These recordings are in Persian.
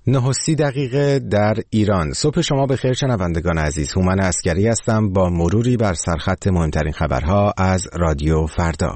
9:30 در ایران. صبح شما بخیر شنوندگان عزیز. هومن عسگری هستم با مروری بر سرخط مهمترین خبرها از رادیو فردا.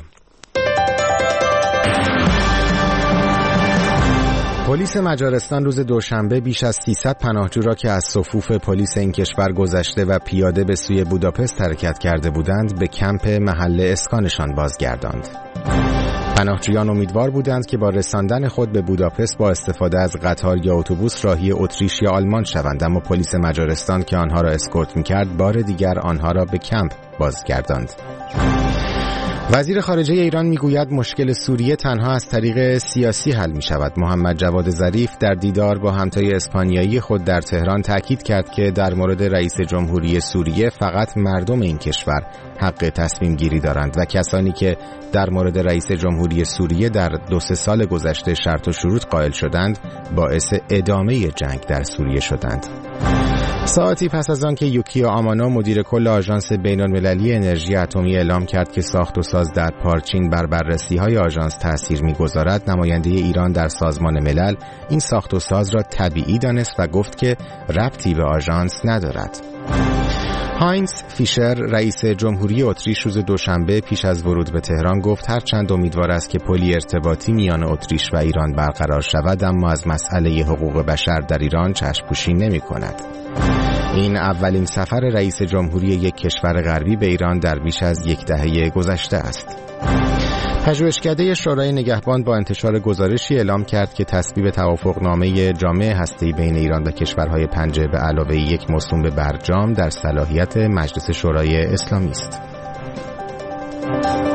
پلیس مجارستان روز دوشنبه بیش از 300 پناهجو را که از صفوف پلیس این کشور گذشته و پیاده به سوی بوداپست حرکت کرده بودند به کمپ محل اسکانشان بازگرداند. پناهجویان امیدوار بودند که با رساندن خود به بوداپست با استفاده از قطار یا اتوبوس راهی اتریش یا آلمان شوند، اما پلیس مجارستان که آنها را اسکورت می‌کرد بار دیگر آنها را به کمپ بازگرداند. وزیر خارجه ایران میگوید مشکل سوریه تنها از طریق سیاسی حل می شود. محمد جواد ظریف در دیدار با همتای اسپانیایی خود در تهران تاکید کرد که در مورد رئیس جمهوری سوریه فقط مردم این کشور حق تصمیم گیری دارند و کسانی که در مورد رئیس جمهوری سوریه در 2-3 سال گذشته شرط و شروط قائل شدند باعث ادامه جنگ در سوریه شدند. ساعتی پس از آن که یوکیو آمانو مدیر کل آژانس بین‌المللی انرژی اتمی اعلام کرد که ساخت و ساز در پارچین بر بررسی‌های آژانس تأثیر می‌گذارد، نماینده ایران در سازمان ملل این ساخت و ساز را طبیعی دانست و گفت که ربطی به آژانس ندارد. هاینز فیشر رئیس جمهوری اتریش روز دوشنبه پیش از ورود به تهران گفت هرچند امیدوار است که پلی ارتباطی میان اتریش و ایران برقرار شود، اما از مسئله حقوق بشر در ایران چشم‌پوشی نمی‌کند. این اولین سفر رئیس جمهوری یک کشور غربی به ایران در بیش از 10 دهه گذشته است. پژوهشکده شورای نگهبان با انتشار گزارشی اعلام کرد که تصویب توافقنامه جامع هسته‌ای بین ایران و کشورهای پنجه به علاوه یک موسوم به برجام در صلاحیت مجلس شورای اسلامی است.